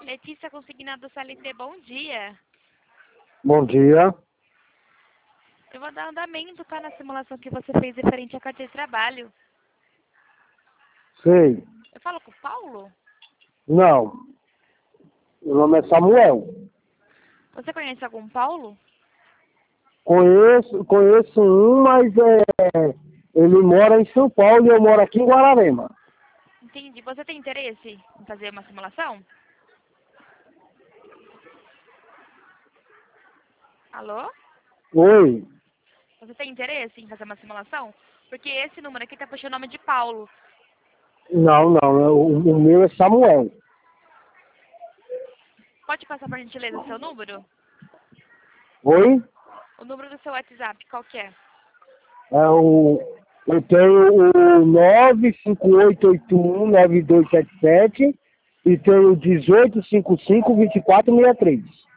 Letícia, consignado CLT, bom dia. Bom dia. Eu vou dar andamento, tá, na simulação que você fez referente à carteira de trabalho. Sei. Eu falo com o Paulo? Não. Meu nome é Samuel. Você conhece algum Paulo? Conheço um, mas ele mora em São Paulo e eu moro aqui em Guararema. Entendi. Você tem interesse em fazer uma simulação? Alô? Oi. Você tem interesse em fazer uma simulação? Porque esse número aqui tá puxando o nome de Paulo. Não. O meu é Samuel. Pode passar por gentileza o seu número? Oi? O número do seu WhatsApp, qual que é? Eu tenho o 958819277 e tenho 1855-2463.